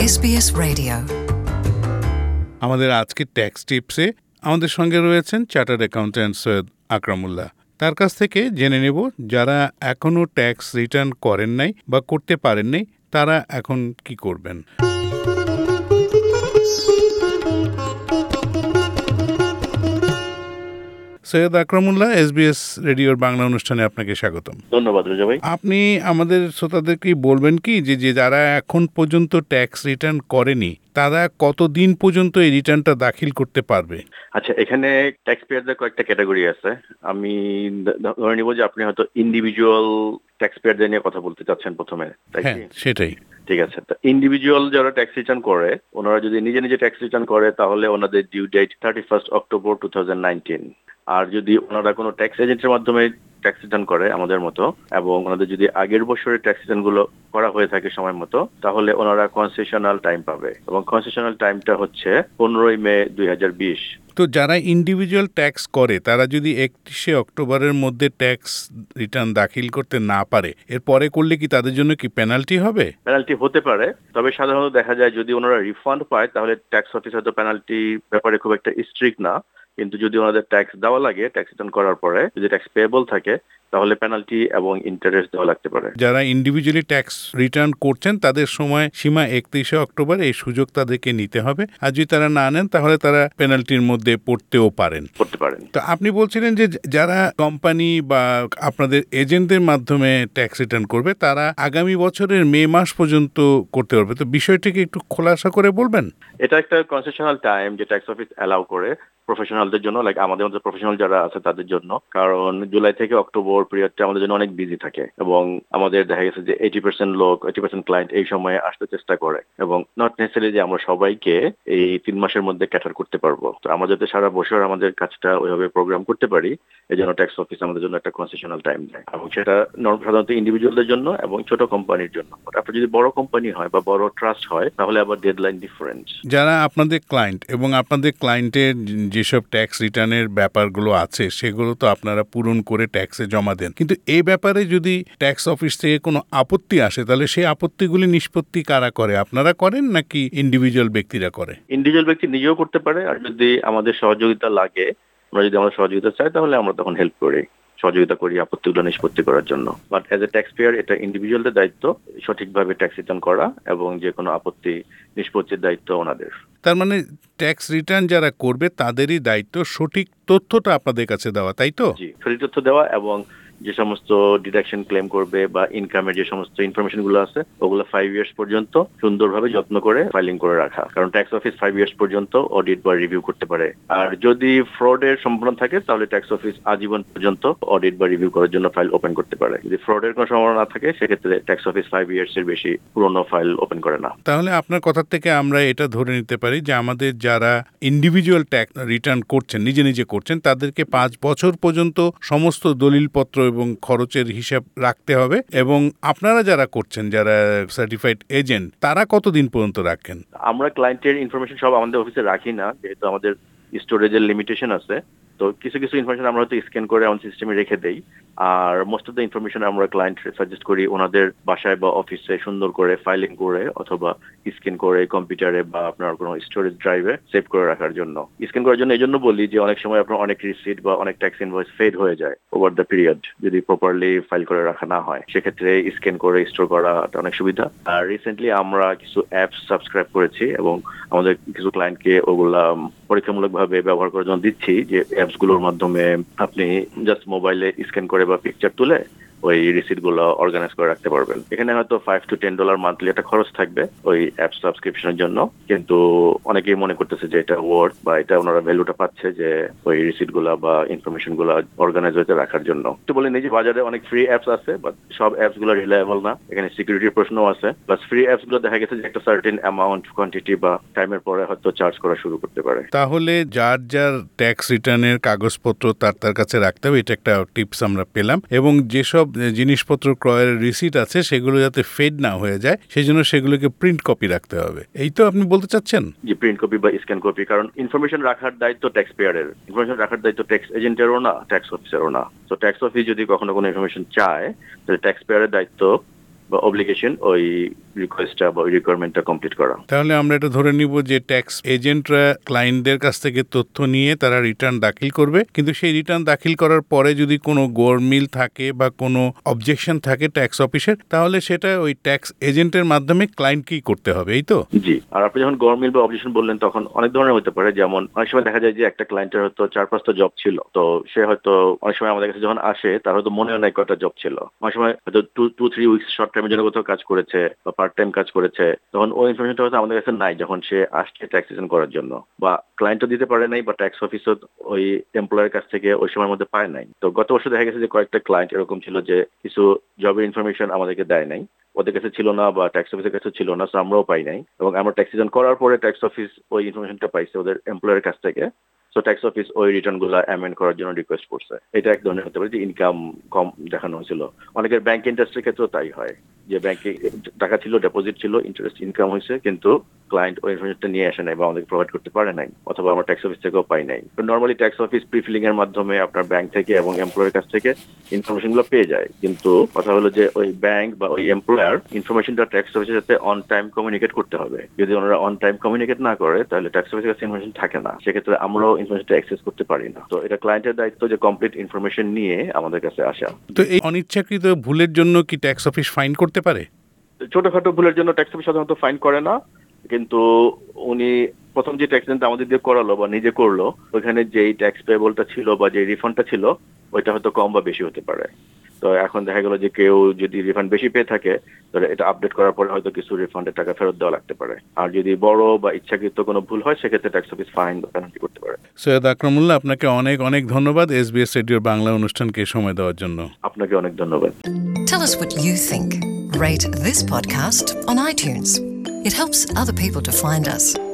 SBS Radio. আমাদের আজকের tax টিপসে আমাদের সঙ্গে রয়েছেন চার্টার্ড অ্যাকাউন্ট্যান্ট সৈয়দ আকরামুল্লাহ। তার কাছ থেকে জেনে নেব যারা এখনও ট্যাক্স রিটার্ন করেন নাই বা করতে পারেন নাই তারা এখন কি করবেন। সৈয়দ আকরামুল্লাহ, SBS রেডিওর বাংলা অনুষ্ঠানে আপনাকে স্বাগতম। ধন্যবাদ রেজা ভাই। আপনি আমাদের শ্রোতাদেরকে বলবেন কি যে যারা এখন পর্যন্ত ট্যাক্স রিটার্ন করেনি তারা কতদিন পর্যন্ত এই রিটার্নটা দাখিল করতে পারবে? আচ্ছা, এখানে ট্যাক্স পেয়ারদের কয়েকটা ক্যাটাগরি আছে। আমি ধরে নিব যে আপনি হয়তো ইন্ডিভিজুয়াল ট্যাক্স পেয়ারদের নিয়ে কথা বলতে চাচ্ছেন প্রথমে, তাই কি? সেটাই। ঠিক আছে, তো ইন্ডিভিজুয়াল যারা ট্যাক্স রিটার্ন করে ওনারা যদি নিজে নিজে ট্যাক্স রিটার্ন করে তাহলে ওনাদের ডিউ ডেট 31 অক্টোবর 2019। আর যদি ওনারা কোনো ট্যাক্স এজেন্টের মাধ্যমে ট্যাক্স রিটার্ন করে আমাদের মতো, এবং ওনাদের যদি আগের বছরের ট্যাক্স রিটার্ন গুলো করা হয়ে থাকে সময় মতো, তাহলে ওনারা কনসেশনাল টাইম পাবে, এবং কনসেশনাল টাইমটা হচ্ছে 15 মে 2020। তো যারা ইন্ডিভিজুয়াল ট্যাক্স করে তারা যদি 31 অক্টোবরের মধ্যে ট্যাক্স রিটার্ন দাখিল করতে না পারে, এর পরে করলে কি তাদের জন্য কি পেনাল্টি হবে? পেনাল্টি হতে পারে, তবে সাধারণত দেখা যায় যদি ওনারা রিফান্ড পায় তাহলে ট্যাক্স অফিস হয়তো পেনাল্টি ব্যাপারে খুব একটা স্ট্রিক্ট না, কিন্তু যদি ওনাদের ট্যাক্স দেওয়া লাগে ট্যাক্স রিটার্ন করার পরে, যদি ট্যাক্স পেয়েবল থাকে তাহলে পেনাল্টি এবং ইন্টারেস্ট দেওয়া লাগতে পারে। যারা ইন্ডিভিজুয়ালি ট্যাক্স রিটার্ন করছেন তাদের সময় সীমা 31 অক্টোবর, এই সুযোগ তাদেরকে নিতে হবে। আর যদি তারা না নেন তাহলে তারা পেনাল্টির মধ্যে পড়তে পারেন। তো আপনি বলছিলেন যে যারা কোম্পানি বা আপনাদের এজেন্টদের মাধ্যমে ট্যাক্স রিটার্ন করবে তারা আগামী বছরের মে মাস পর্যন্ত করতে পারবে। তো বিষয়টিকে একটু খোলাসা করে বলবেন। এটা একটা কনসেশনাল টাইম যে ট্যাক্স অফিস অ্যালাউ করে প্রফেশনালদের জন্য, লাইক আমাদের মধ্যে প্রফেশনাল যারা আছে তাদের জন্য, কারণ জুলাই থেকে অক্টোবর পিরিয়ডটা আমাদের জন্য অনেক বিজি থাকে, এবং আমাদের দেখা গেছে যে 80% ক্লায়েন্ট এই সময়ে আসতে চেষ্টা করে, এবং নট নেসেসারি যে আমরা সবাইকে এই 3 মাসের মধ্যে ক্যাটার করতে পারবো। তো আমরা যাতে সারা বছর আমাদের কাজটা ওইভাবে প্রোগ্রাম করতে পারি, এই জন্য ট্যাক্স অফিস আমাদের জন্য একটা কনসেশনাল টাইম দেয়, এবং সেটা সাধারণত ইন্ডিভিজুয়ালদের জন্য এবং ছোট কোম্পানির জন্য। আপনার যদি বড় কোম্পানি হয় বা বড় ট্রাস্ট হয় তাহলে আবার ডেডলাইন ডিফারেন্স। যারা আপনাদের ক্লায়েন্ট এবং আপনাদের ক্লায়েন্টের যেসব ট্যাক্স রিটার্নের ব্যাপারগুলো আছে সেগুলো তো আপনারা পূরণ করে ট্যাক্সে জমা দেন, কিন্তু এই ব্যাপারে যদি ট্যাক্স অফিস থেকে কোনো আপত্তি আসে তাহলে সেই আপত্তিগুলি নিষ্পত্তি কারা করে? আপনারা করেন নাকি ইন্ডিভিজুয়াল ব্যক্তিরা করে? ইন্ডিভিজুয়াল ব্যক্তি নিজেও করতে পারে, আর যদি আমাদের সহযোগিতা লাগে, আমরা যদি আমাদের সহযোগিতা চাই তাহলে আমরা তখন হেল্প করি, সহযোগিতা করি আপত্তিগুলো নিষ্পত্তি করার জন্য। But as a taxpayer এটা ইন্ডিভিজুয়ালদের দায়িত্ব সঠিকভাবে ট্যাক্স রিটার্ন করা, এবং যে কোনো আপত্তি নিষ্পত্তির দায়িত্ব ওনাদের। তার মানে ট্যাক্স রিটার্ন যারা করবে তাদেরই দায়িত্ব সঠিক তথ্যটা আপনাদের কাছে দেওয়া, তাই তো? জি, সঠিক তথ্য দেওয়া, এবং যে সমস্ত ডিডাকশন ক্লেম করবে বা ইনকামের যে সমস্ত ইনফরমেশন গুলো আছে ওগুলো 5 ইয়ার্স পর্যন্ত সুন্দরভাবে যত্ন করে ফাইলিং করে রাখা, কারণ ট্যাক্স অফিস 5 ইয়ার্স পর্যন্ত অডিট বা রিভিউ করতে পারে। আর যদি ফ্রডের সম্ভাবনা থাকে তাহলে ট্যাক্স অফিস আজীবন পর্যন্ত অডিট বা রিভিউ করার জন্য ফাইল ওপেন করতে পারে। যদি ফ্রডের কোনো সম্ভাবনা না থাকে সেক্ষেত্রে ট্যাক্স অফিস 5 ইয়ার্স এর বেশি পুরনো ফাইল ওপেন করে না। তাহলে আপনার কথা থেকে আমরা এটা ধরে নিতে পারি যে আমাদের যারা ইন্ডিভিজুয়াল ট্যাক্স রিটার্ন করছেন, নিজে নিজে করছেন, তাদেরকে 5 বছর পর্যন্ত সমস্ত দলিলপত্র এবং খরচের হিসাব রাখতে হবে। এবং আপনারা যারা করছেন, যারা সার্টিফাইড এজেন্ট, তারা কতদিন পর্যন্ত রাখেন? আমরা ক্লায়েন্টের ইনফরমেশন সব আমাদের অফিসে রাখি না, যেহেতু আমাদের স্টোরেজের লিমিটেশন আছে। তো কিছু কিছু ইনফরমেশন আমরা হয়তো স্ক্যান করে আমাদের সিস্টেমে রেখে দেই, আর মোস্ট অফ দ্য ইনফরমেশন আমরা ক্লায়েন্ট সাজেস্ট করি ওনাদের বাসায় বা অফিসে সুন্দর করে ফাইলিং করে অথবা স্ক্যান করে কম্পিউটারে বা আপনার কোনো স্টোরেজ ড্রাইভে সেভ করে রাখার জন্য। স্ক্যান করার জন্য এই জন্য বলি যে অনেক সময় আপনার অনেক রিসিট বা অনেক ট্যাক্স ইনভয়েস ফেড হয়ে যায় ওভার দ্য পিরিয়ড, যদি প্রপারলি ফাইল করে রাখা না হয়, সেক্ষেত্রে স্ক্যান করে স্টোর করাটা অনেক সুবিধা। আর রিসেন্টলি আমরা কিছু অ্যাপস সাবস্ক্রাইব করেছি এবং আমাদের কিছু ক্লায়েন্টকে ওগুলা পরীক্ষামূলকভাবে ব্যবহার করার জন্য দিচ্ছি, যে অ্যাপস গুলোর মাধ্যমে আপনি জাস্ট মোবাইলে স্ক্যান করে বা পিকচার তুলে ওই রিসিট গুলো অর্গানাইজ করে রাখতে পারবেন। এখানে হয়তো $5 to $10 মান্থলি একটা খরচ থাকবে ওই অ্যাপ সাবস্ক্রিপশনের জন্য, কিন্তু অনেকেই মনে করতেছে যে এটা ওয়ার্থ বা এটা ওনারা ভ্যালুটা পাচ্ছে যে ওই রিসিট গুলা বা ইনফরমেশন গুলা অর্গানাইজ হতে রাখার জন্য। তো বলেন এই যে বাজারে অনেক ফ্রি অ্যাপস আছে, বাট সব অ্যাপস গুলো রিলায়েবল না, এখানে সিকিউরিটির প্রশ্নও আছে। প্লাস ফ্রি অ্যাপস গুলো দেখা গেছে যে একটা সার্টেন অ্যামাউন্ট কোয়ান্টিটি বা টাইমের পরে হয়তো চার্জ করা শুরু করতে পারে। তাহলে যার যার ট্যাক্স রিটার্নের কাগজপত্র তার কাছে রাখতে হবে, এটা একটা টিপস আমরা পেলাম। এবং যেসব জিনিসপত্র ক্রয়ের রিসিট আছে সেগুলো যাতে ফেড না হয়ে যায় সেজন্য সেগুলোকে প্রিন্ট কপি রাখতে হবে, এই তো আপনি বলতে চাচ্ছেন? যে প্রিন্ট কপি বা স্ক্যান কপি, কারণ ইনফরমেশন রাখার দায়িত্ব ট্যাক্স পেয়ারের, ইনফরমেশন রাখার দায়িত্ব ট্যাক্স এজেন্টেরও না, ট্যাক্স অফিসারও না। তো ট্যাক্স অফিস যদি কখনো কোনো ইনফরমেশন চায় তাহলে ট্যাক্স পেয়ারের দায়িত্ব বা অব্লিগেশন ওই রিকোয়েস্টটা বা ওই রিকোয়ারমেন্টটা কমপ্লিট করা। তাহলে আমরা এটা ধরে নিব যে ট্যাক্স এজেন্টরা ক্লায়েন্টদের কাছ থেকে তথ্য নিয়ে তারা রিটার্ন দাখিল করবে, কিন্তু সেই রিটার্ন দাখিল করার পরে যদি কোনো গোলমিল থাকে বা কোনো অবজেকশন থাকে ট্যাক্স অফিসের, তাহলে সেটা ওই ট্যাক্স এজেন্টের মাধ্যমে ক্লায়েন্টকেই করতে হবে, এই তো? জি। আর আপনি যখন গভর্নমেন্ট বা অবজেকশন বললেন তখন অনেক ধরনের হতে পারে, যেমন অনেক সময় দেখা যায় যে একটা ক্লায়েন্টের হয়তো 4-5টা জব ছিল, তো সে হয়তো অনেক সময় আমাদের কাছে যখন আসে তার হয়তো মনেও নাই কয়টা জব ছিল, অনেক সময় হয়তো 2-3 উইকস শর্ট টাইমের জন্য কোথাও কাজ করেছে বা পার্ট টাইম কাজ করেছে, তখন ওই ইনফরমেশনটা হয়তো আমাদের কাছে নাই যখন সে আসছে ট্যাক্সেশন করার জন্য, বা ক্লায়েন্টও দিতে পারে নাই বা ট্যাক্স অফিসও ওই এমপ্লয়ের কাছ থেকে ওই সময়ের মধ্যে পায় নাই। তো গত বছর দেখা গেছে যে কয়েকটা ক্লায়েন্ট এরকম ছিল যে কিছু জবের ইনফরমেশন আমাদেরকে দেয় নাই, ওদের কাছে ছিল না বা ট্যাক্স অফিসের কাছে ছিল না, আমরাও পাই নাই, এবং আমরা ট্যাক্সেশন করার পরে ট্যাক্স অফিস ওই ইনফরমেশনটা পাইছে ওদের এমপ্লয়ের কাছ থেকে। সো ট্যাক্স অফিস ওই রিটার্ন গুলা অ্যামেন্ড করার জন্য রিকোয়েস্ট করছে। এটা এক ধরনের হতে পারে যে ইনকাম কম দেখানো হয়েছিল। অনেকের ব্যাংক ইন্টারেস্টের ক্ষেত্রেও তাই হয়, যে ব্যাংকে টাকা ছিল, ডিপোজিট ছিল, ইন্টারেস্ট ইনকাম হয়েছে, কিন্তু ক্লায়েন্ট ওই ইনফরমেশনটা নিয়ে আসে নাই বা আমাদেরকে প্রোভাইড করতে পারে নাই, অথবা আমরা ট্যাক্স অফিস থেকেও পাই নাই। নর্মালি ট্যাক্স অফিস প্রিফিলিং এর মাধ্যমে আপনার ব্যাংক থেকে এবং এমপ্লয়ের কাছ থেকে ইনফরমেশন গুলো পেয়ে যায়, কিন্তু কথা হলো যে ওই ব্যাংক বা ওই এমপ্লয়ার ইনফরমেশনটা ট্যাক্স অফিসের সাথে অন টাইম কমিউনিকেট করতে হবে। যদি ওনারা অন টাইম কমিউনিকেট না করে তাহলে ট্যাক্স অফিসের কাছে ইনফরমেশন থাকে না, সেক্ষেত্রে আমরাও ইনফরমেশনটা অ্যাক্সেস করতে পারি না। তো এটা ক্লায়েন্টের দায়িত্ব যে কমপ্লিট ইনফরমেশন নিয়ে আমাদের কাছে আসা। তো এই অনিচ্ছাকৃত ভুলের জন্য কি ট্যাক্স অফিস ফাইন করতে পারে? ছোটখাটো ভুলের জন্য ট্যাক্স অফিস সাধারণত ফাইন করে না, কিন্তু উনি প্রথম যে ট্যাক্স আমাদের দিয়ে করালো বা নিজে করলো, ওইখানে যেই ট্যাক্স পেয়েবলটা ছিল বা যে রিফান্ডটা ছিল ওইটা হয়তো কম বা বেশি হতে পারে। তো এখন দেখা গেল যে কেউ যদি রিফান্ড বেশি পেয়ে থাকে তাহলে এটা আপডেট করার পরে হয়তো কিছু রিফান্ডের টাকা ফেরত দেওয়া লাগতে পারে, আর যদি বড় বা ইচ্ছাকৃত কোনো ভুল হয় সেক্ষেত্রে ট্যাক্স অফিস ফাইন বা পেনাল্টি করতে পারে। সৈয়দ আকরামুল্লাহ, আপনাকে অনেক অনেক ধন্যবাদ SBS রেডিওর বাংলা অনুষ্ঠানকে সময় দেওয়ার জন্য। আপনাকে অনেক ধন্যবাদ। Tell us what you think. Rate this podcast on iTunes. It helps other people to find us.